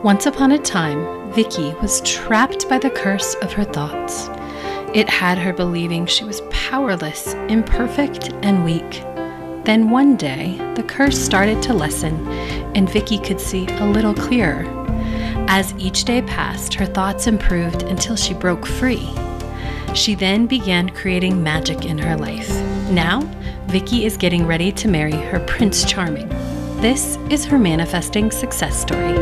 Once upon a time, Vicky was trapped by the curse of her thoughts. It had her believing she was powerless, imperfect, and weak. Then one day, the curse started to lessen, and Vicky could see a little clearer. As each day passed, her thoughts improved until she broke free. She then began creating magic in her life. Now, Vicky is getting ready to marry her Prince Charming. This is her manifesting success story.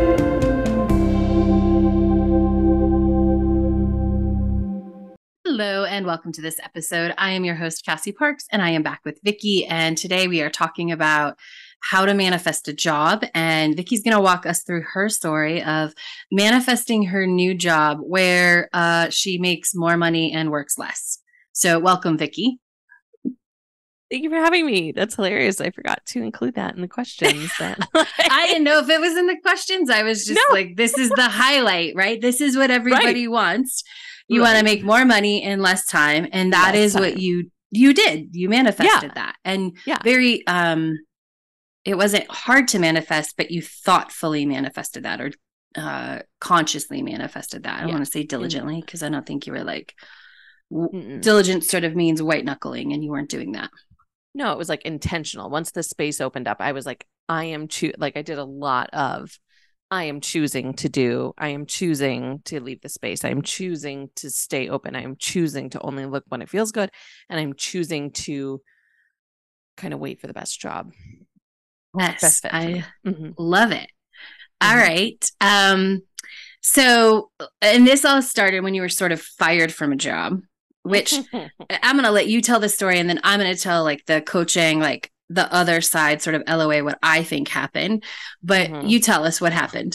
Hello and welcome to this episode. I am your host, Cassie Parks, and I am back with Vicky. And today we are talking about how to manifest a job. And Vicky's going to walk us through her story of manifesting her new job where she makes more money and works less. So welcome, Vicky. Thank you for having me. That's hilarious. I forgot to include that in the questions. I didn't know if it was in the questions. I was just like, this is the highlight, right? This is what everybody wants. You want to make more money in less time. And that is what you did. You manifested that. And very, it wasn't hard to manifest, but you thoughtfully manifested that or consciously manifested that. I don't want to say diligently because I don't think you were like, diligent sort of means white knuckling and you weren't doing that. No, it was like intentional. Once the space opened up, I was like, I did a lot of, I am choosing to do, I am choosing to leave the space. I am choosing to stay open. I am choosing to only look when it feels good. And I'm choosing to kind of wait for the best job. Yes, I love it. All right. So, and this all started when you were sort of fired from a job, which I'm going to let you tell the story. And then I'm going to tell like the coaching, like the other side, sort of LOA, what I think happened. But you tell us what happened.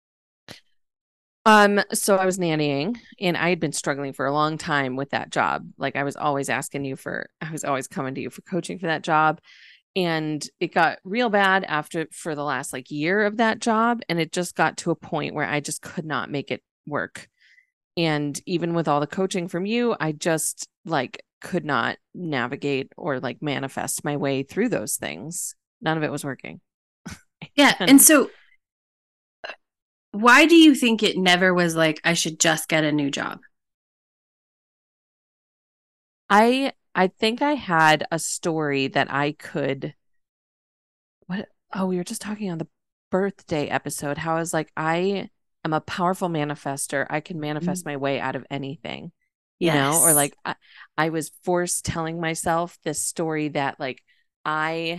So I was nannying and I had been struggling for a long time with that job. Like I was always coming to you for coaching for that job. And it got real bad for the last like year of that job. And it just got to a point where I just could not make it work. And even with all the coaching from you, I just like could not navigate or like manifest my way through those things. None of it was working. Yeah. And so why do you think it never was like, I should just get a new job? I think I had a story that I could, we were just talking on the birthday episode, how I was like, I am a powerful manifester. I can manifest my way out of anything, you know, or like I was forced telling myself this story that like, I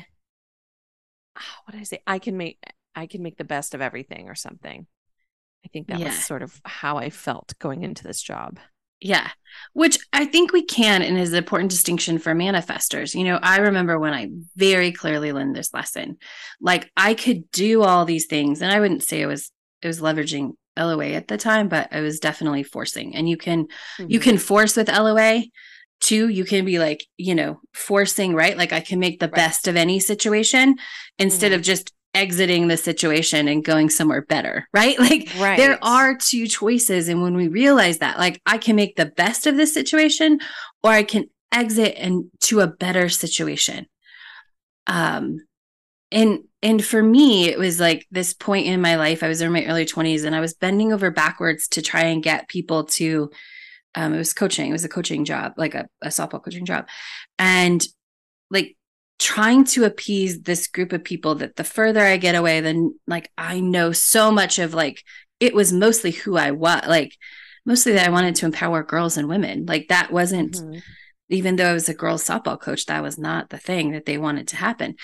can make the best of everything or something. I think that was sort of how I felt going into this job. Yeah, which I think we can and is an important distinction for manifestors. You know, I remember when I very clearly learned this lesson, like I could do all these things and I wouldn't say it was leveraging LOA at the time, but I was definitely forcing. And you can force with LOA too. You can be like, you know, forcing, right? Like I can make the best of any situation instead of just exiting the situation and going somewhere better, right? Like there are two choices. And when we realize that, like I can make the best of this situation or I can exit to a better situation. And for me, it was like this point in my life, I was in my early 20s and I was bending over backwards to try and get people to, it was a coaching job, like a softball coaching job. And like, trying to appease this group of people that the further I get away, then like I know so much of like it was mostly who I was, like mostly that I wanted to empower girls and women. Like that wasn't even though I was a girls softball coach, that was not the thing that they wanted to happen.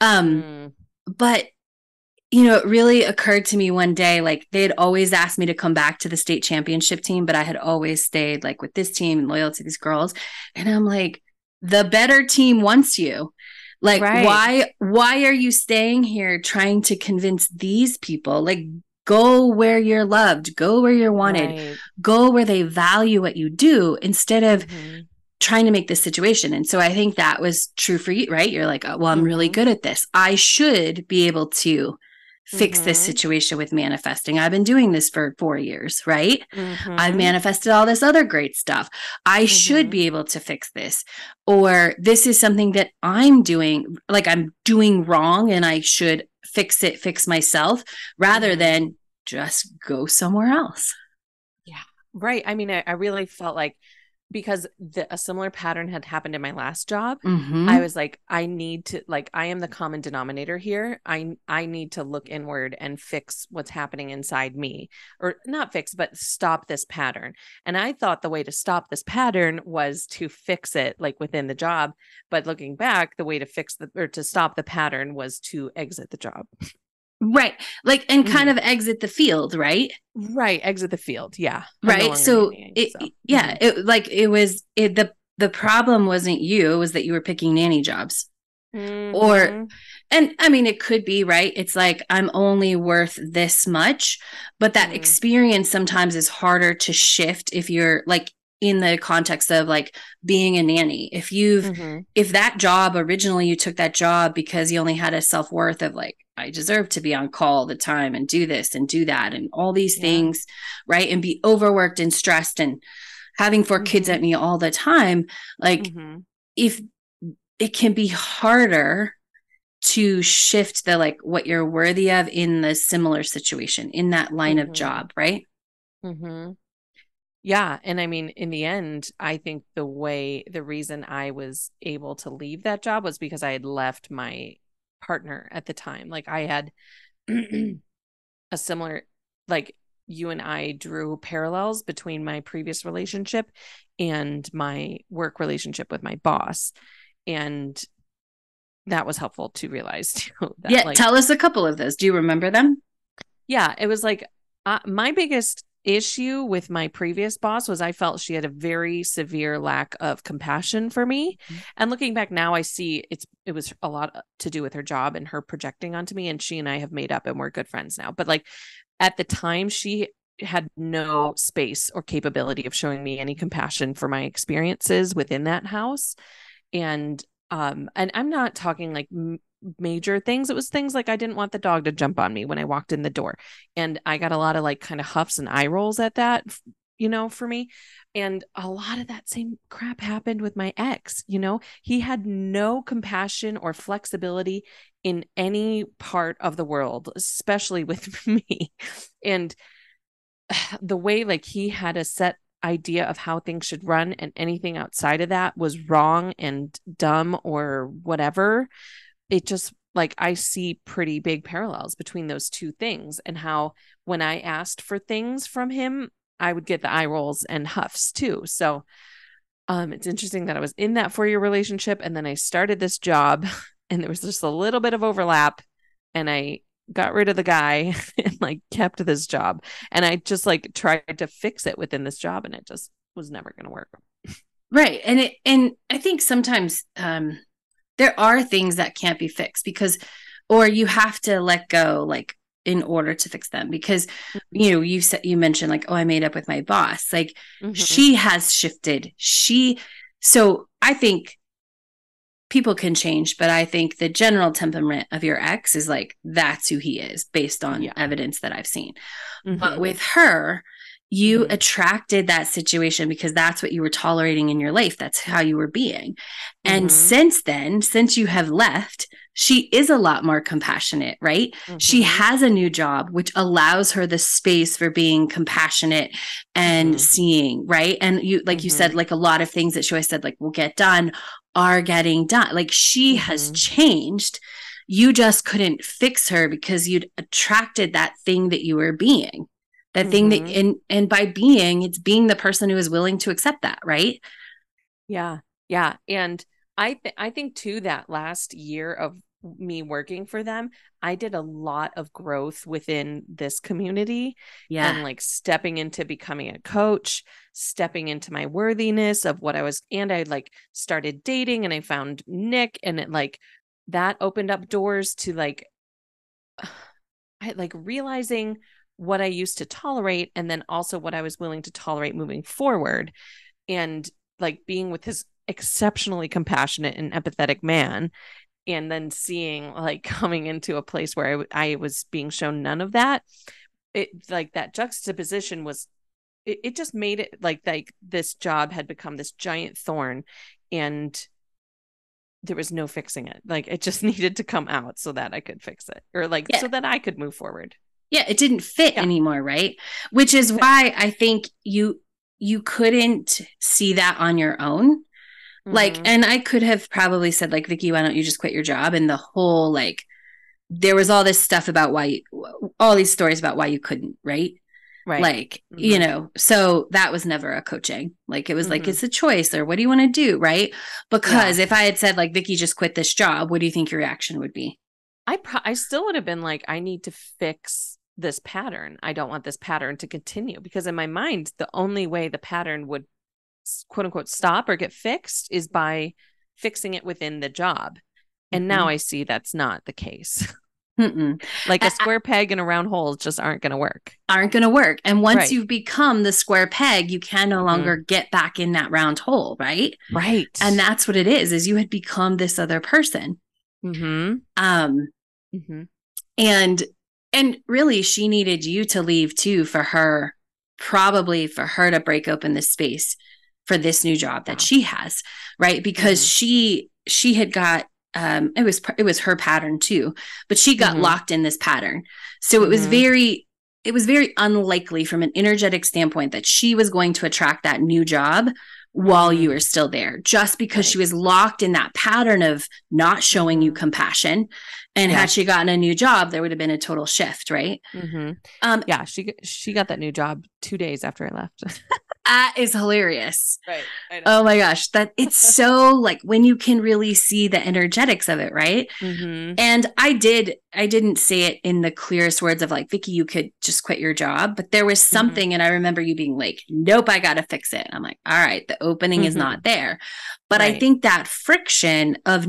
But you know, it really occurred to me one day, like they had always asked me to come back to the state championship team, but I had always stayed like with this team and loyal to these girls. And I'm like, the better team wants you. Like, why are you staying here trying to convince these people? Like, go where you're loved, go where you're wanted, go where they value what you do instead of trying to make this situation. And so I think that was true for you, right? You're like, oh, well, I'm really good at this. I should be able to fix this situation with manifesting. I've been doing this for 4 years, right? I've manifested all this other great stuff. I should be able to fix this. Or this is something that I'm doing, like I'm doing wrong and I should fix myself rather than just go somewhere else. Yeah. Right. I mean, I really felt like because a similar pattern had happened in my last job, I Mm-hmm. was like, I need to like I am the common denominator here. I need to look inward and fix what's happening inside me, or not fix, but stop this pattern. And I thought the way to stop this pattern was to fix it like within the job. But looking back, the way to fix the or to stop the pattern was to exit the job. Right. Like, and kind Mhm. of exit the field, right? Right. Exit the field. Yeah. I'm no Right. longer So nannying. it, So yeah, it like it was it the problem wasn't you, it was that you were picking nanny jobs. Or, mm-hmm. and I mean, it could be, right? It's like, I'm only worth this much, but that Mm, experience sometimes is harder to shift if you're like in the context of like being a nanny. mm-hmm. If that job originally you took that job because you only had a self worth of like, I deserve to be on call all the time and do this and do that and all these Yeah. things, right? And be overworked and stressed and having four kids Mm-hmm. at me all the time. Like, Mm-hmm. if it can be harder to shift the like what you're worthy of in the similar situation in that line of Mm-hmm. job, right? Mm-hmm. Yeah. And I mean, in the end, I think the reason I was able to leave that job was because I had left my partner at the time. Like I had a similar, like you and I drew parallels between my previous relationship and my work relationship with my boss. And that was helpful to realize too, that Yeah, like, tell us a couple of those. Do you remember them? yeah, it was like my biggest issue with my previous boss was I felt she had a very severe lack of compassion for me. And looking back now, I see it was a lot to do with her job and her projecting onto me. And she and I have made up and we're good friends now. But like at the time, she had no space or capability of showing me any compassion for my experiences within that house. And I'm not talking like major things. It was things like I didn't want the dog to jump on me when I walked in the door. And I got a lot of like kind of huffs and eye rolls at that, for me. And a lot of that same crap happened with my ex. He had no compassion or flexibility in any part of the world, especially with me. And the way like he had a set idea of how things should run, and anything outside of that was wrong and dumb or whatever. It just like I see pretty big parallels between those two things, and how when I asked for things from him, I would get the eye rolls and huffs too. So it's interesting that I was in that 4-year relationship and then I started this job and there was just a little bit of overlap, and I got rid of the guy and like kept this job, and I just like tried to fix it within this job, and it just was never going to work. Right. And I think sometimes there are things that can't be fixed because, or you have to let go, like in order to fix them, because you mentioned like, oh, I made up with my boss, like Mm-hmm. she has shifted. So I think people can change, but I think the general temperament of your ex is like that's who he is based on Yeah. evidence that I've seen. But Mm-hmm. with her, you Mm-hmm. attracted that situation because that's what you were tolerating in your life. That's how you were being. And Mm-hmm. since then, since you have left, she is a lot more compassionate, right? She Mm-hmm. has a new job, which allows her the space for being compassionate and Mm-hmm. seeing, right? And like you said, Mm-hmm. like a lot of things that she always said, like, will get done are getting done. Like she has Mm-hmm. changed. You just couldn't fix her because you'd attracted that thing that you were being. That thing that Mm-hmm. and by being, it's being the person who is willing to accept that, right? Yeah. Yeah. And I think too that last year of me working for them, I did a lot of growth within this community, Yeah. and like stepping into becoming a coach, stepping into my worthiness of what I was, and I like started dating and I found Nick, and it like that opened up doors to like I like realizing what I used to tolerate, and then also what I was willing to tolerate moving forward, and like being with his exceptionally compassionate and empathetic man, and then seeing like coming into a place where I was being shown none of that. It like that juxtaposition was it just made it like this job had become this giant thorn, and there was no fixing it. Like it just needed to come out so that I could fix it, or like Yeah. so that I could move forward. Yeah, it didn't fit Yeah. anymore, right? Which is why I think you couldn't see that on your own. Like, Mm-hmm. and I could have probably said, like, Vicky, why don't you just quit your job? And the whole, like, there was all this stuff about why all these stories about why you couldn't, right? Right. Like, Mm-hmm. so that was never a coaching. Like, it was like, Mm-hmm. it's a choice, or what do you want to do, right? Yeah. Because if I had said, like, Vicky, just quit this job, what do you think your reaction would be? I still would have been like, I need to fix this pattern. I don't want this pattern to continue, because in my mind, the only way the pattern would quote unquote stop or get fixed is by fixing it within the job. And now Mm-hmm. I see that's not the case. Mm-mm. Like a square peg in a round hole just aren't going to work. Aren't going to work. And once Right. you've become the square peg, you can no Mm-hmm. longer get back in that round hole, right? And Right. that's what it is you had become this other person. Mm-hmm. Um, Mm-hmm. and and really she needed you to leave too, for her, probably for her to break open the space for this new job that Yeah. she has, right? Because Mm-hmm. she had got it was her pattern too, but she got Mm-hmm. locked in this pattern. So Mm-hmm. it was very unlikely from an energetic standpoint that she was going to attract that new job while you Mm-hmm. were still there, just because she Right. was locked in that pattern of not showing you Mm-hmm. compassion. And Yeah. had she gotten a new job, there would have been a total shift, right? Mm-hmm. Um, Yeah. She got that new job 2 days after I left. that is hilarious. Right. I know. Oh my gosh, that it's so like when you can really see the energetics of it, right? Mm-hmm. And I didn't say it in the clearest words of like, Vicky, you could just quit your job, but there was Mm-hmm. something, and I remember you being like, nope, I got to fix it. And I'm like, all right, the opening is Mm-hmm. not there. But I Right. think that friction of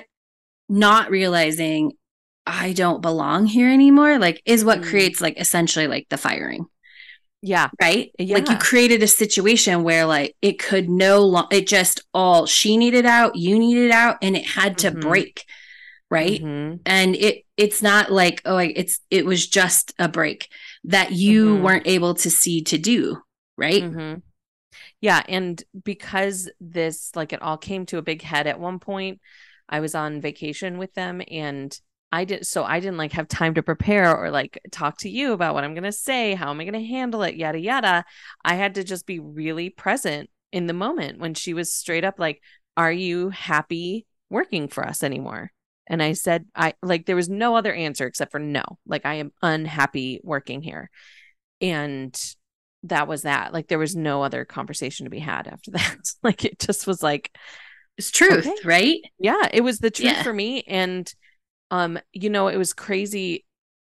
not realizing I don't belong here anymore, like, is what Mm. creates like essentially like the firing, Yeah. right? Like, you Yeah. created a situation where like it could no longer, it just all, she needed out, you needed out, and it had to Mm-hmm. break, right? Mm-hmm. And it's not like, oh, it was just a break that you Mm-hmm. weren't able to see to do, right? Mm-hmm. Yeah. And because this, like, it all came to a big head at one point, I was on vacation with them, and I didn't like have time to prepare or like talk to you about what I'm going to say, how am I going to handle it, yada, yada. I had to just be really present in the moment when she was straight up like, are you happy working for us anymore? And I said, I like, there was no other answer except for no. Like, I am unhappy working here. And that was that. Like, there was no other conversation to be had after that. Like, it just was like, It's truth, okay. right? Yeah, it was the truth Yeah. for me. And it was crazy.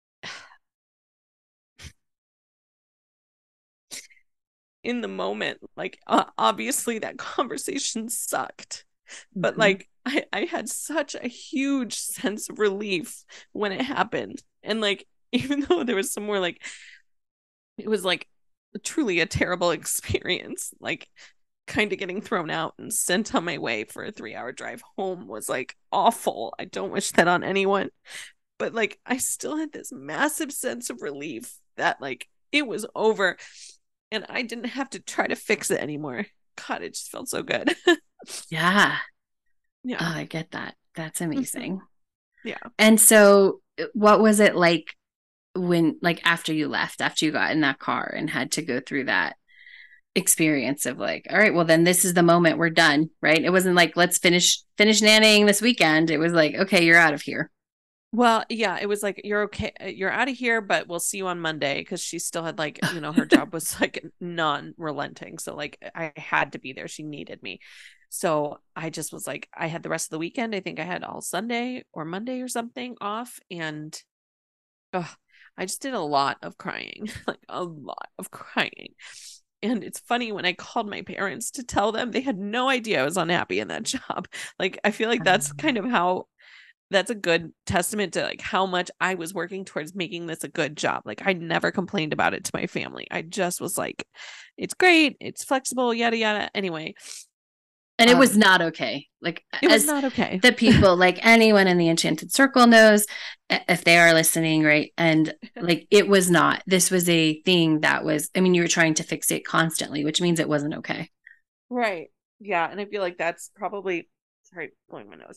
In the moment, like, obviously that conversation sucked, but Mm-hmm. like I had such a huge sense of relief when it happened. And like, even though there was some more like, it was like truly a terrible experience, like kind of getting thrown out and sent on my way for a 3-hour drive home was like awful. I don't wish that on anyone, but like I still had this massive sense of relief that like it was over and I didn't have to try to fix it anymore. God, it just felt so good. Yeah. Oh, Yeah. I get that. That's Mm-hmm. amazing. Yeah. And so what was it like when, like, after you left, after you got in that car and had to go through that experience of like, all right, well then this is the moment, we're done, right? It wasn't like, let's finish nannying this weekend. It was like, okay, you're out of here. Well, yeah, it was like, you're okay, you're out of here, but we'll see you on Monday, because she still had like, her job was like non-relenting. So like I had to be there. She needed me. So I just was like, I had the rest of the weekend. I think I had all Sunday or Monday or something off. And I just did a lot of crying, like a lot of crying. And it's funny, when I called my parents to tell them, they had no idea I was unhappy in that job. Like, I feel like that's kind of how that's a good testament to like how much I was working towards making this a good job. Like, I never complained about it to my family. I just was like, it's great, it's flexible, yada yada. Anyway, And it was not okay. Like, it was as not okay. the people, like anyone in the Enchanted Circle knows, if they are listening, right? And like, it was not. This was a thing that was, I mean, you were trying to fix it constantly, which means it wasn't okay. Right. Yeah. And I feel like that's probably, sorry, blowing my nose.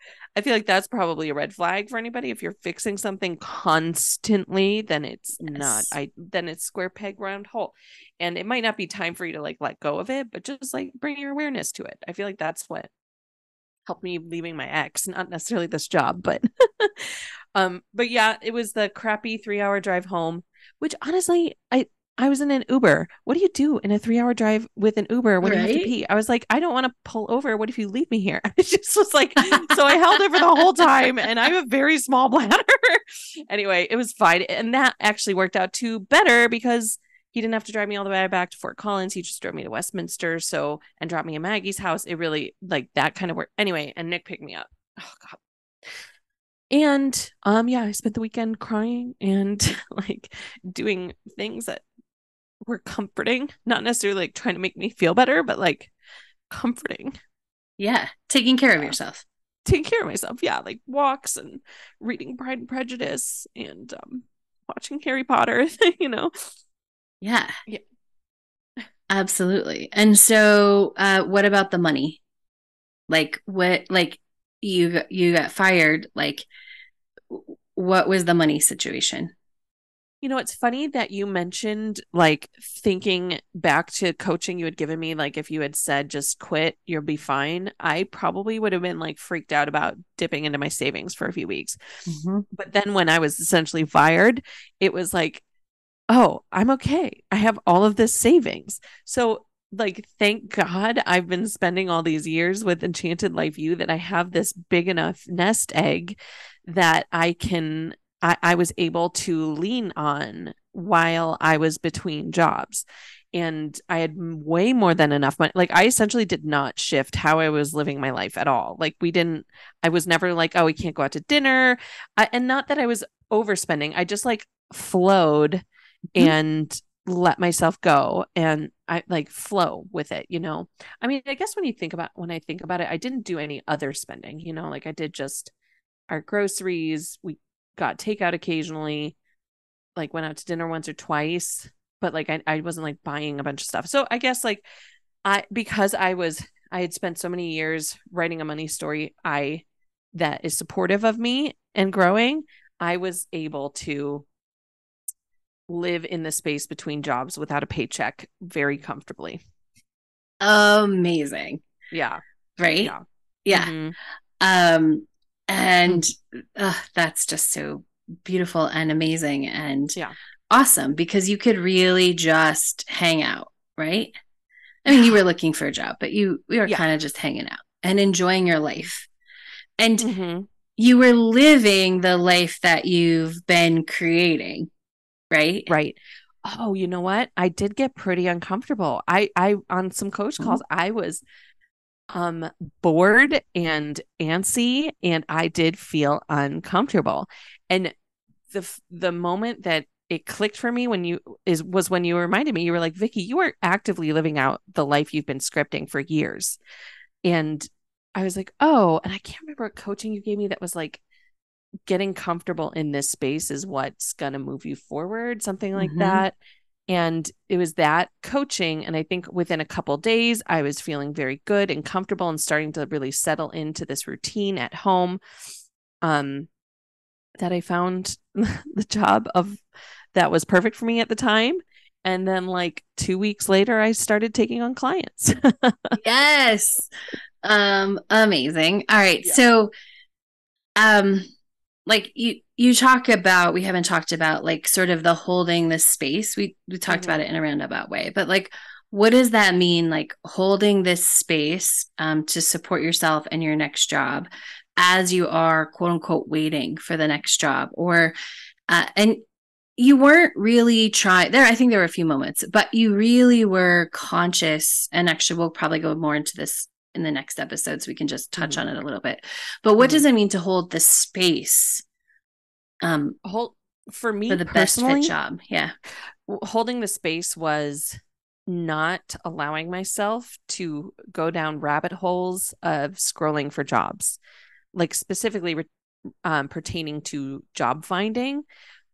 I feel like that's probably a red flag for anybody. If you're fixing something constantly, then it's not. Yes. Then it's square peg round hole. And it might not be time for you to like let go of it, but just like bring your awareness to it. I feel like that's what helped me leaving my ex, not necessarily this job, but but yeah, it was the crappy 3 hour drive home, which honestly, I was in an Uber. What do you do in a 3 hour drive with an Uber when you have to Right? pee? I was like, I don't want to pull over. What if you leave me here? I just was like, so I held it for the whole time, and I have a very small bladder. Anyway, it was fine. And that actually worked out too better because he didn't have to drive me all the way back to Fort Collins. He just drove me to Westminster. So, and dropped me at Maggie's house. It really, like, that kind of worked. Anyway, and Nick picked me up. Oh, God. And yeah, I spent the weekend crying and like doing things that were comforting, not necessarily like trying to make me feel better, but like comforting. Yeah. Taking care of Yeah. yourself. Taking care of myself. Yeah. Like walks and reading Pride and Prejudice and watching Harry Potter, you know? Yeah. Yeah. Absolutely. And so what about the money? Like what like you got fired, like what was the money situation? You know, it's funny that you mentioned like thinking back to coaching you had given me, like if you had said just quit, you'll be fine. I probably would have been like freaked out about dipping into my savings for a few weeks. Mm-hmm. But then when I was essentially fired, it was like, oh, I'm okay. I have all of this savings. So, like, thank God I've been spending all these years with Enchanted Life U that I have this big enough nest egg that I was able to lean on while I was between jobs. And I had way more than enough money. Like, I essentially did not shift how I was living my life at all. Like, I was never like, oh, we can't go out to dinner. And not that I was overspending, I just like flowed and let myself go and I like flow with it, you know. I mean, I guess when I think about it, I didn't do any other spending, you know, like I did just our groceries, we got takeout occasionally, like went out to dinner once or twice, but like I wasn't like buying a bunch of stuff. So I guess like because I had spent so many years writing a money story I that is supportive of me and growing, I was able to live in the space between jobs without a paycheck very comfortably. Amazing. Yeah. Right? Yeah. Yeah. Mm-hmm. Um Mm. and that's just so beautiful and amazing and Yeah. awesome because you could really just hang out, right? I mean, you Yeah. were looking for a job, but we were Yeah. kind of just hanging out and enjoying your life. And Mm-hmm. you were living the life that you've been creating, right? Right. Oh, you know what? I did get pretty uncomfortable. I on some coach calls, I was um bored and antsy and I did feel uncomfortable. And the moment that it clicked for me when you is was when you reminded me, you were like, Vicky, you are actively living out the life you've been scripting for years. And I was like, oh, and I can't remember what coaching you gave me that was like getting comfortable in this space is what's going to move you forward, something like Mm-hmm. that. And it was that coaching. And I think within a couple days, I was feeling very good and comfortable and starting to really settle into this routine at home. Um, that I found the job of that was perfect for me at the time. And then like 2 weeks later, I started taking on clients. Yes. Amazing. All right. Yeah. So, um, like you talk about, we haven't talked about like sort of the holding the space. We talked about Mm-hmm. it in a roundabout way, but like what does that mean, like holding this space to support yourself and your next job as you are quote unquote waiting for the next job? Or and you weren't really trying there. I think there were a few moments, but you really were conscious. And actually, we'll probably go more into this in the next episode, so we can just touch Mm-hmm. on it a little bit. But what Mm-hmm. does it mean to hold the space um, Hold For for me the best fit personally, job? Yeah. holding the space was not allowing myself to go down rabbit holes of scrolling for jobs, like specifically pertaining to job finding.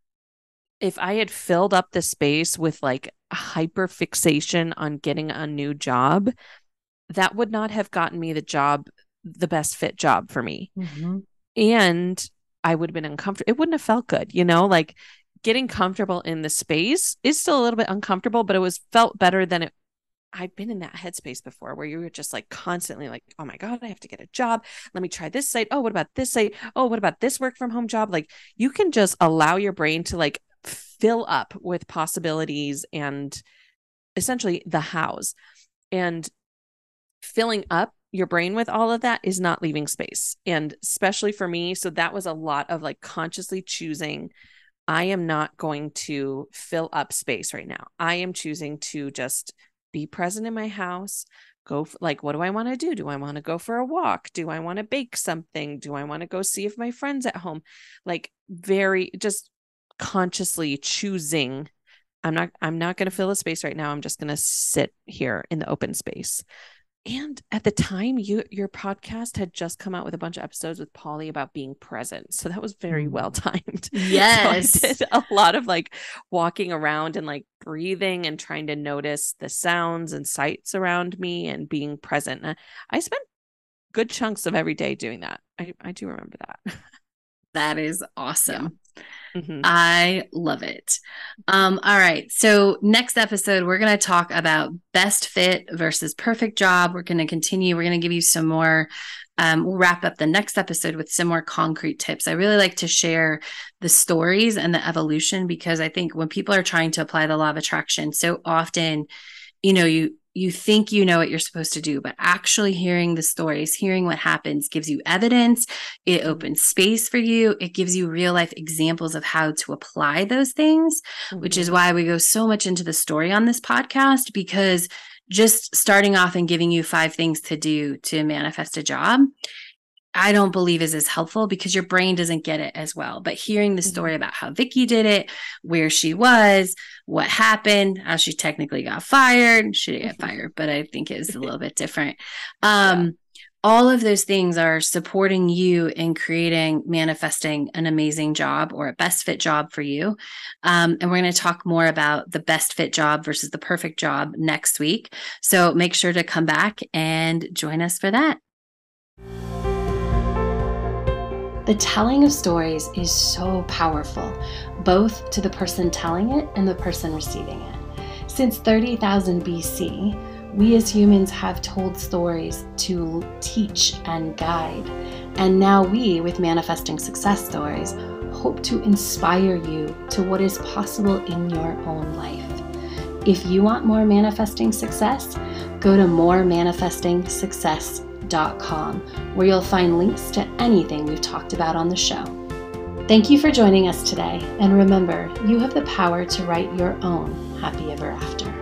If I had filled up the space with like a hyper fixation on getting a new job, that would not have gotten me the job the best fit job for me. Mm-hmm. And I would have been uncomfortable. It wouldn't have felt good, like getting comfortable in the space is still a little bit uncomfortable, but it was felt better than it. I've been in that headspace before where you were just like constantly like, oh my God, I have to get a job. Let me try this site. Oh, what about this site? Oh, what about this work from home job? Like you can just allow your brain to like fill up with possibilities and essentially the hows. And filling up your brain with all of that is not leaving space. And especially for me, so that was a lot of like consciously choosing, I am not going to fill up space right now. I am choosing to just be present in my house. Like, what do I want to do? Do I want to go for a walk? Do I want to bake something? Do I want to go see if my friend's at home? Like very just consciously choosing, I'm not going to fill a space right now. I'm just going to sit here in the open space. And at the time, your podcast had just come out with a bunch of episodes with Polly about being present. So that was very well timed. Yes. So I did a lot of like walking around and like breathing and trying to notice the sounds and sights around me and being present. And I spent good chunks of every day doing that. I do remember that. That is awesome. Yeah. Mm-hmm. I love it. All right. So next episode, we're going to talk about best fit versus perfect job. We're going to continue. We're going to give you some more. We'll wrap up the next episode with some more concrete tips. I really like to share the stories and the evolution because I think when people are trying to apply the law of attraction, so often, you think you know what you're supposed to do, but actually hearing the stories, hearing what happens gives you evidence. It opens space for you. It gives you real life examples of how to apply those things, which is why we go so much into the story on this podcast, because just starting off and giving you 5 things to do to manifest a job, I don't believe is as helpful because your brain doesn't get it as well. But hearing the story about how Vicky did it, where she was, what happened, how she technically got fired. She didn't get fired, but I think it was a little bit different. All of those things are supporting you in manifesting an amazing job or a best fit job for you. And we're going to talk more about the best fit job versus the perfect job next week. So make sure to come back and join us for that. The telling of stories is so powerful, both to the person telling it and the person receiving it. Since 30,000 BC, we as humans have told stories to teach and guide. And now we, with Manifesting Success Stories, hope to inspire you to what is possible in your own life. If you want more manifesting success, go to moremanifestingsuccess.com, where you'll find links to anything we've talked about on the show. Thank you for joining us today, and remember, you have the power to write your own happy ever after.